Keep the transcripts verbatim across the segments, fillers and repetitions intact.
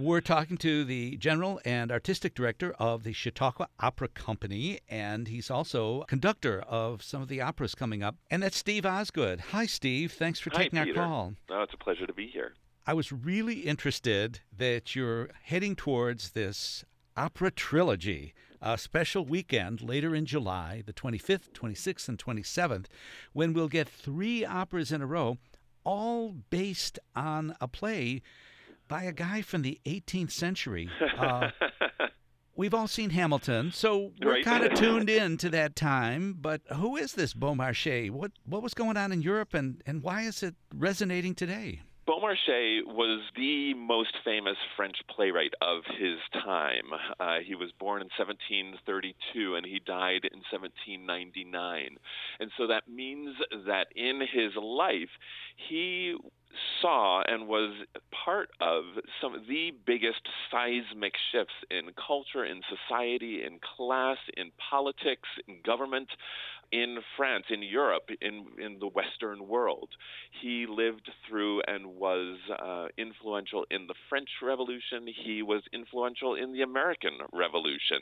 We're talking to the general and artistic director of the Chautauqua Opera Company, and he's also conductor of some of the operas coming up, and that's Steve Osgood. Hi, Steve. Thanks for Hi, taking Peter. our call. No, it's a pleasure to be here. I was really interested that you're heading towards this opera trilogy, a special weekend later in July, the twenty-fifth, twenty-sixth, and twenty-seventh, when we'll get three operas in a row, all based on a play by a guy from the eighteenth century. Uh, we've all seen Hamilton, so we're Right. kind of tuned in to that time. But who is this Beaumarchais? What what was going on in Europe, and, and why is it resonating today? Beaumarchais was the most famous French playwright of his time. Uh, he was born in seventeen thirty-two and he died in seventeen ninety-nine. And so that means that in his life, he saw and was part of some of the biggest seismic shifts in culture, in society, in class, in politics, in government, in France, in Europe, in, in the Western world. He lived through and was uh, influential in the French Revolution. He was influential in the American Revolution.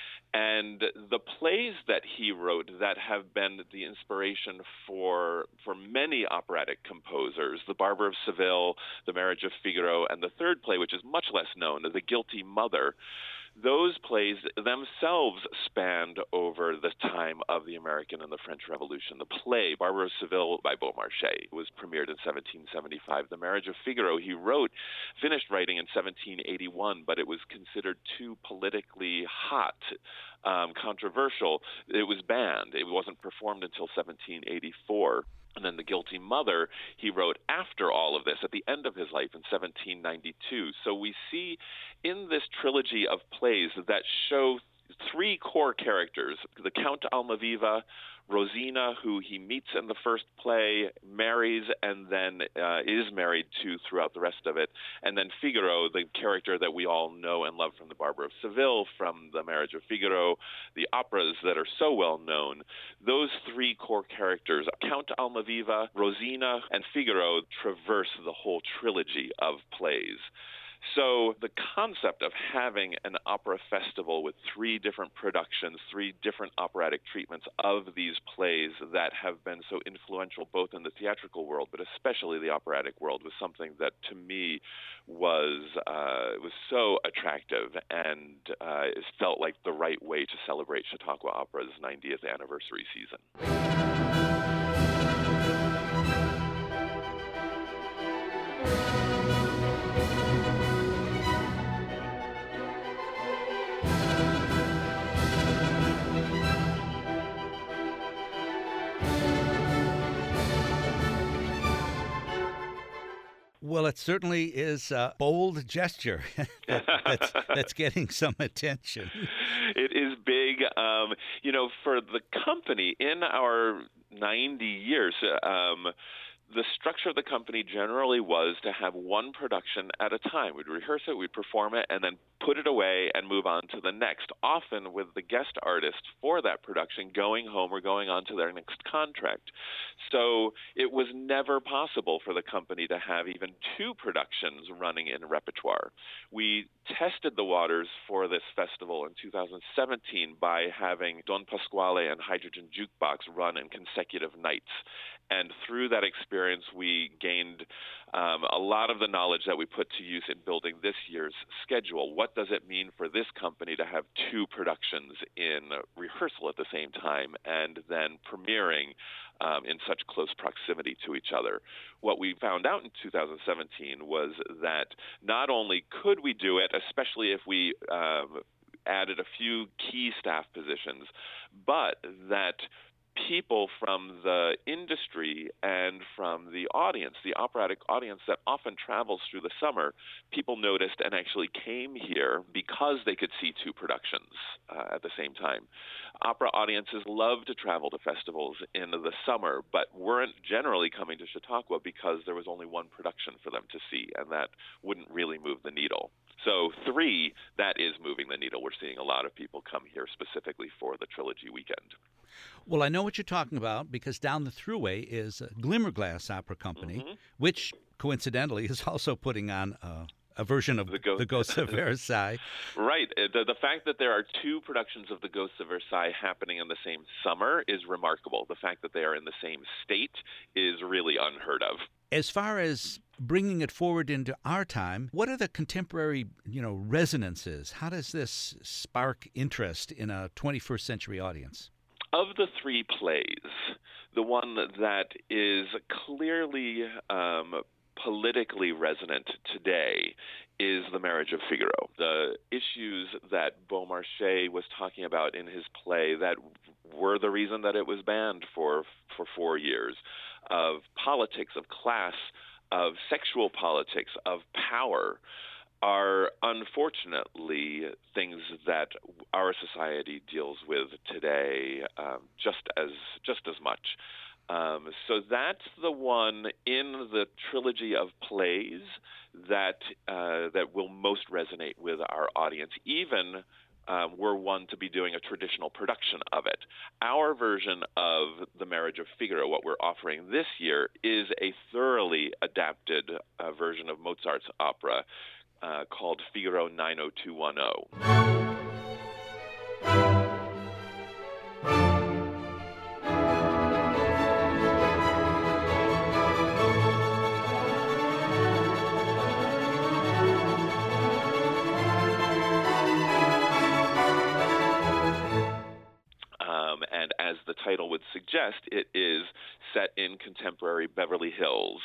And the plays that he wrote that have been the inspiration for for many operatic composers, The Barber of Seville, The Marriage of Figaro, and the third play, which is much less known, The Guilty Mother, those plays themselves spanned over the time of the American and the French Revolution. The play, Barber of Seville by Beaumarchais, was premiered in seventeen seventy-five. The Marriage of Figaro, he wrote, finished writing in seventeen eighty-one, but it was considered too politically hot, um, controversial. It was banned. It wasn't performed until seventeen eighty-four. And then The Guilty Mother, he wrote after all of this, at the end of his life in seventeen ninety-two. So we see in this trilogy of plays that show three core characters, the Count Almaviva, Rosina, who he meets in the first play, marries, and then uh, is married to throughout the rest of it, and then Figaro, the character that we all know and love from The Barber of Seville, from The Marriage of Figaro, the operas that are so well known. Those three core characters, Count Almaviva, Rosina, and Figaro, traverse the whole trilogy of plays. So the concept of having an opera festival with three different productions, three different operatic treatments of these plays that have been so influential both in the theatrical world, but especially the operatic world, was something that to me was uh, was so attractive and uh, it felt like the right way to celebrate Chautauqua Opera's ninetieth anniversary season. Well, it certainly is a bold gesture that, that's, that's getting some attention. It is big. Um, you know, for the company, in our ninety years, um, the structure of the company generally was to have one production at a time. We'd rehearse it, we'd perform it, and then put it away and move on to the next, often with the guest artist for that production going home or going on to their next contract. So it was never possible for the company to have even two productions running in repertoire. We tested the waters for this festival in two thousand seventeen by having Don Pasquale and Hydrogen Jukebox run in consecutive nights. And through that experience, we gained um, a lot of the knowledge that we put to use in building this year's schedule. What does it mean for this company to have two productions in rehearsal at the same time and then premiering um, in such close proximity to each other? What we found out in two thousand seventeen was that not only could we do it, especially if we um, added a few key staff positions, but that people from the industry and from the audience, the operatic audience that often travels through the summer, people noticed and actually came here because they could see two productions uh, at the same time. Opera audiences love to travel to festivals in the summer, but weren't generally coming to Chautauqua because there was only one production for them to see, and that wouldn't really move the needle. So three, that is moving the needle. We're seeing a lot of people come here specifically for the trilogy weekend. Well, I know what you're talking about because down the thruway is Glimmerglass Opera Company, mm-hmm. which coincidentally is also putting on a, a version of The Ghost- The Ghosts of Versailles. Right. Uh, The, the fact that there are two productions of The Ghosts of Versailles happening in the same summer is remarkable. The fact that they are in the same state is really unheard of. As far as bringing it forward into our time, what are the contemporary, you know, resonances? How does this spark interest in a twenty-first century audience? Of the three plays, the one that is clearly um, politically resonant today is The Marriage of Figaro. The issues that Beaumarchais was talking about in his play that were the reason that it was banned for for four years, of politics, of class, of sexual politics, of power, are unfortunately things that our society deals with today um, just as just as much. Um, so that's the one in the trilogy of plays that uh, that will most resonate with our audience, even um, were one to be doing a traditional production of it. Our version of The Marriage of Figaro, what we're offering this year, is a thoroughly adapted uh, version of Mozart's opera uh, called Figaro nine oh two one oh. And as the title would suggest, it is set in contemporary Beverly Hills.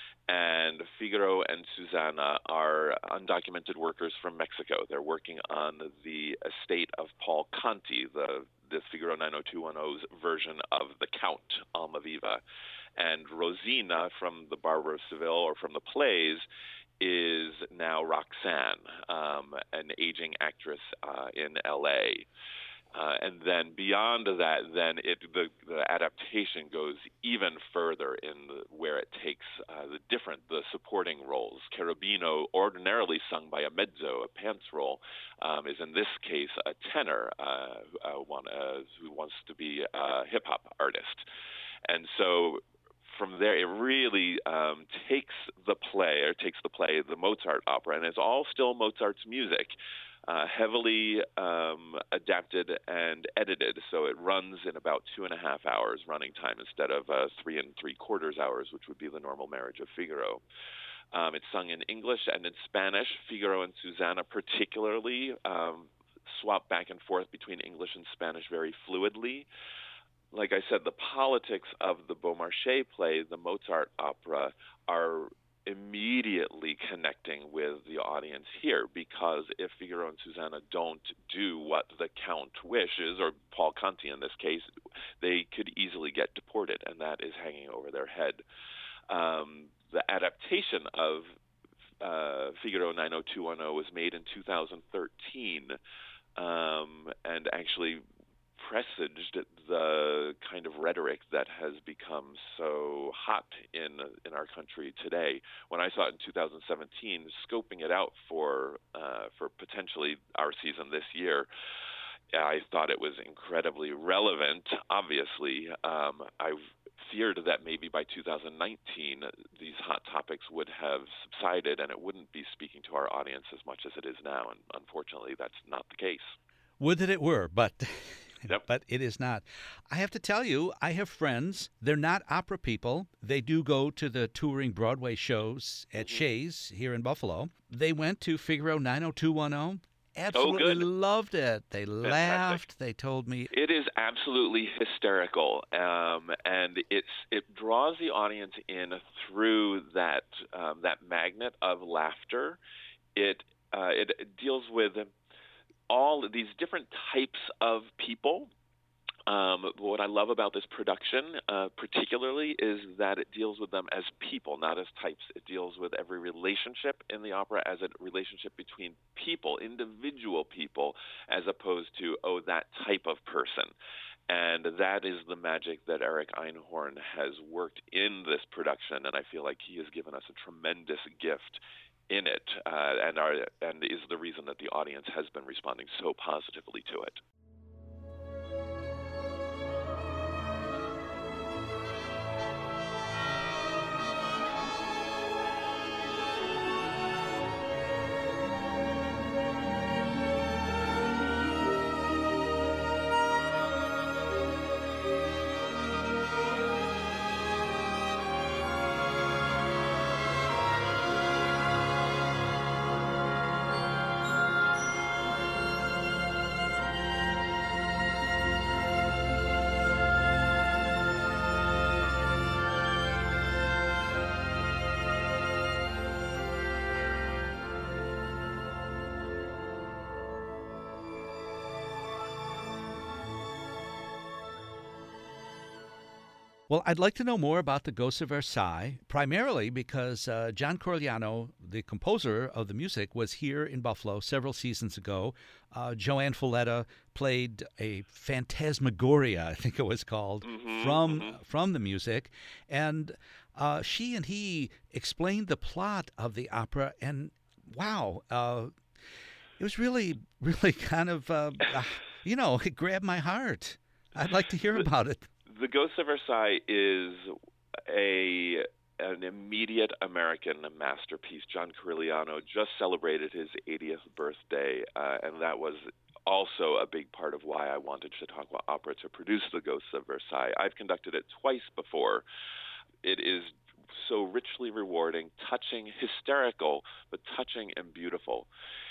And Figaro and Susanna are undocumented workers from Mexico. They're working on the estate of Paul Conti, the, the Figaro nine oh two one oh's version of the Count, Almaviva. And Rosina from the Barber of Seville, or from the plays, is now Roxanne, um, an aging actress uh, in L A Uh, and then beyond that, then it, the, the adaptation goes even further in the, where it takes uh, the different, the supporting roles. Cherubino, ordinarily sung by a mezzo, a pants role, um, is in this case a tenor uh, uh, one, uh, who wants to be a hip-hop artist. And so from there, it really um, takes the play, or takes the play, the Mozart opera, and it's all still Mozart's music, Uh, heavily um, adapted and edited, so it runs in about two and a half hours running time instead of uh, three and three quarters hours, which would be the normal Marriage of Figaro. Um, it's sung in English and in Spanish. Figaro and Susanna particularly um, swap back and forth between English and Spanish very fluidly. Like I said, the politics of the Beaumarchais play, the Mozart opera, are immediately connecting with the audience here, because if Figaro and Susanna don't do what the Count wishes, or Paul Conti in this case, they could easily get deported, and that is hanging over their head. Um, the adaptation of uh, Figaro nine oh two one oh was made in two thousand thirteen, um, and actually presaged the kind of rhetoric that has become so hot in in our country today. When I saw it in two thousand seventeen, scoping it out for uh, for potentially our season this year, I thought it was incredibly relevant. Obviously, um, I feared that maybe by two thousand nineteen these hot topics would have subsided and it wouldn't be speaking to our audience as much as it is now. And unfortunately, that's not the case. Would that it were, but Yep. but it is not. I have to tell you, I have friends. They're not opera people. They do go to the touring Broadway shows at Mm-hmm. Shays here in Buffalo. They went to Figaro nine oh two one oh. Absolutely good. loved it. They Fantastic. laughed. They told me. It is absolutely hysterical, um, and it's it draws the audience in through that um, that magnet of laughter. It uh, it, it deals with all of these different types of people. Um, what I love about this production, uh, particularly, is that it deals with them as people, not as types. It deals with every relationship in the opera as a relationship between people, individual people, as opposed to, oh, that type of person. And that is the magic that Eric Einhorn has worked in this production, and I feel like he has given us a tremendous gift in it, uh, and our, and is the reason that the audience has been responding so positively to it. Well, I'd like to know more about the Ghosts of Versailles, primarily because uh, John Corigliano, the composer of the music, was here in Buffalo several seasons ago. Uh, Joanne Folletta played a phantasmagoria, I think it was called, Mm-hmm, from mm-hmm. from the music, and uh, she and he explained the plot of the opera, and wow, uh, it was really, really kind of, uh, uh, you know, it grabbed my heart. I'd like to hear The, about it. the Ghosts of Versailles is a an immediate American masterpiece. John Corigliano just celebrated his eightieth birthday, uh, and that was also a big part of why I wanted Chautauqua Opera to produce The Ghosts of Versailles. I've conducted it twice before. It is so richly rewarding, touching, hysterical, but touching and beautiful.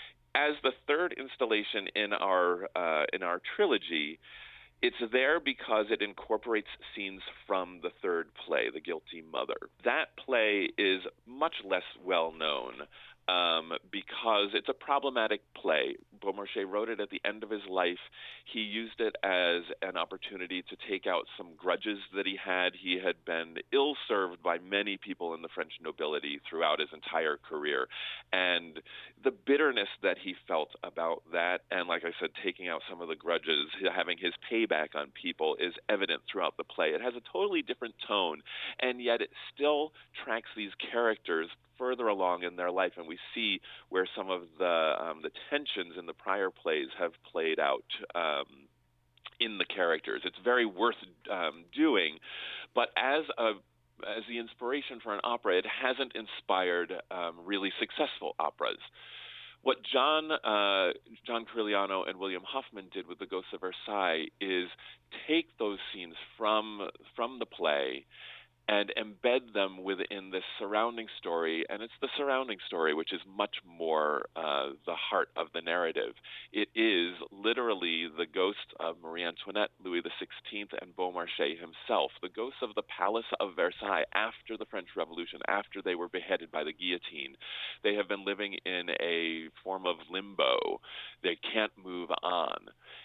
As the third installation in our uh, in our trilogy, it's there because it incorporates scenes from the third play, The Guilty Mother. That play is much less well known um, because it's a problematic play. Beaumarchais wrote it at the end of his life. He used it as an opportunity to take out some grudges that he had. He had been ill-served by many people in the French nobility throughout his entire career. And the bitterness that he felt about that, and like I said, taking out some of the grudges, having his payback on people, is evident throughout the play. It has a totally different tone, and yet it still tracks these characters further along in their life, and we see where some of the um, the tensions in the prior plays have played out um, in the characters. It's very worth um, doing, but as a as the inspiration for an opera, it hasn't inspired um, really successful operas. What John uh, John Corigliano and William Hoffman did with The Ghosts of Versailles is take those scenes from from the play and embed them within this surrounding story, and it's the surrounding story which is much more uh, the heart of the narrative. It is literally the ghost of Marie Antoinette, Louis the Sixteenth, and Beaumarchais himself, the ghosts of the Palace of Versailles after the French Revolution, after they were beheaded by the guillotine. They have been living in a form of limbo. They can't move on.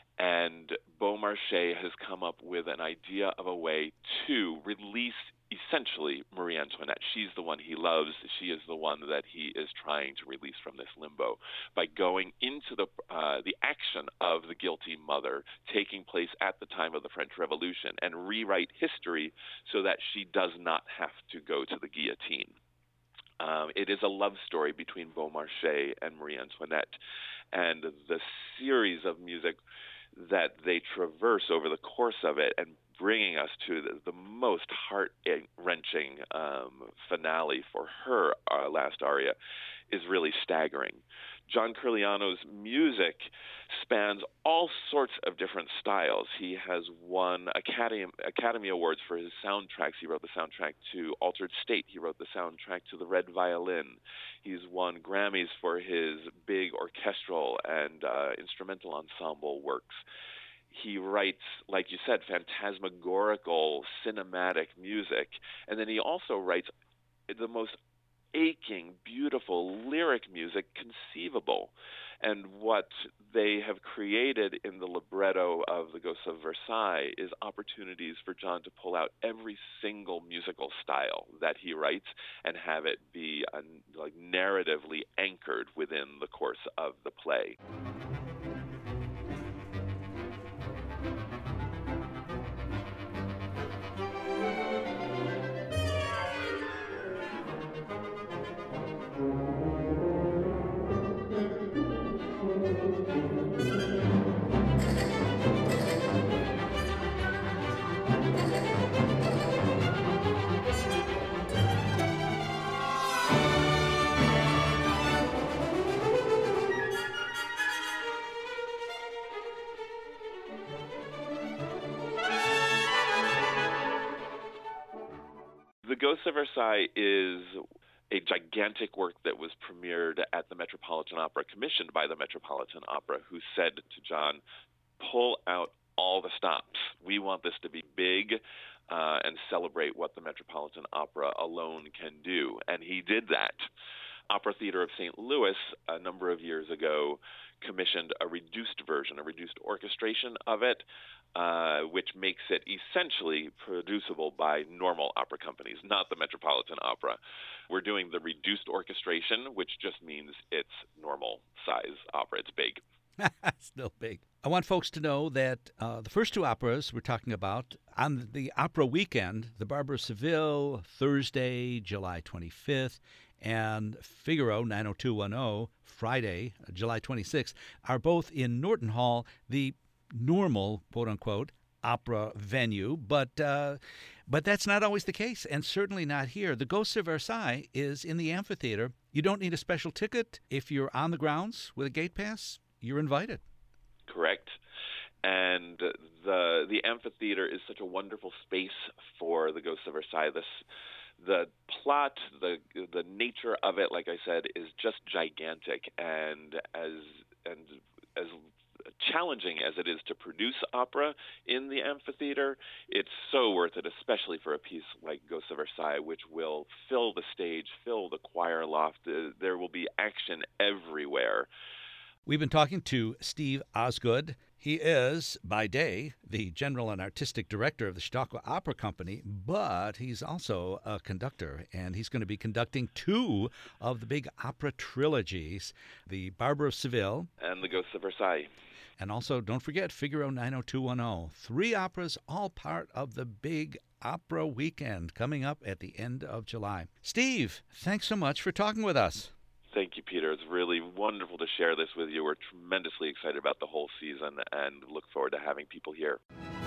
And Beaumarchais has come up with an idea of a way to release essentially Marie Antoinette. She's the one he loves. She is the one that he is trying to release from this limbo by going into the uh, the action of the guilty mother taking place at the time of the French Revolution and rewrite history so that she does not have to go to the guillotine. Um, it is a love story between Beaumarchais and Marie Antoinette, and the series of music that they traverse over the course of it and bringing us to the, the most heart-wrenching um, finale for her uh, last aria is really staggering. John Corigliano's music spans all sorts of different styles. He has won Academy, Academy Awards for his soundtracks. He wrote the soundtrack to Altered State. He wrote the soundtrack to The Red Violin. He's won Grammys for his big orchestral and uh, instrumental ensemble works. He writes, like you said, phantasmagorical, cinematic music. And then he also writes the most aching, beautiful lyric music conceivable. And what they have created in the libretto of The Ghosts of Versailles is opportunities for John to pull out every single musical style that he writes and have it be uh, like narratively anchored within the course of the play. The Ghosts of Versailles is a gigantic work that was premiered at the Metropolitan Opera, commissioned by the Metropolitan Opera, who said to John, pull out all the stops. We want this to be big uh, and celebrate what the Metropolitan Opera alone can do. And he did that. Opera Theater of Saint Louis, a number of years ago, commissioned a reduced version, a reduced orchestration of it, uh, which makes it essentially producible by normal opera companies, not the Metropolitan Opera. We're doing the reduced orchestration, which just means it's normal size opera. It's big. Still big. I want folks to know that uh, the first two operas we're talking about on the opera weekend, the Barber of Seville, Thursday, July twenty-fifth, and Figaro nine oh two one oh, Friday, July twenty-sixth, are both in Norton Hall, the normal, quote-unquote, opera venue, but uh, but that's not always the case, and certainly not here. The Ghosts of Versailles is in the amphitheater. You don't need a special ticket. If you're on the grounds with a gate pass, you're invited. Correct. And the the amphitheater is such a wonderful space for the Ghosts of Versailles. This, the plot, the the nature of it, like I said, is just gigantic, and as and as challenging as it is to produce opera in the amphitheater, it's so worth it, especially for a piece like Ghosts of Versailles, which will fill the stage, fill the choir loft. There will be action everywhere. We've been talking to Steve Osgood. He is, by day, the general and artistic director of the Chautauqua Opera Company, but he's also a conductor, and he's going to be conducting two of the big opera trilogies, the Barber of Seville and the Ghosts of Versailles. And also, don't forget, Figaro nine oh two one oh. Three operas, all part of the big opera weekend coming up at the end of July. Steve, thanks so much for talking with us. Thank you, Peter. It's really wonderful to share this with you. We're tremendously excited about the whole season and look forward to having people here.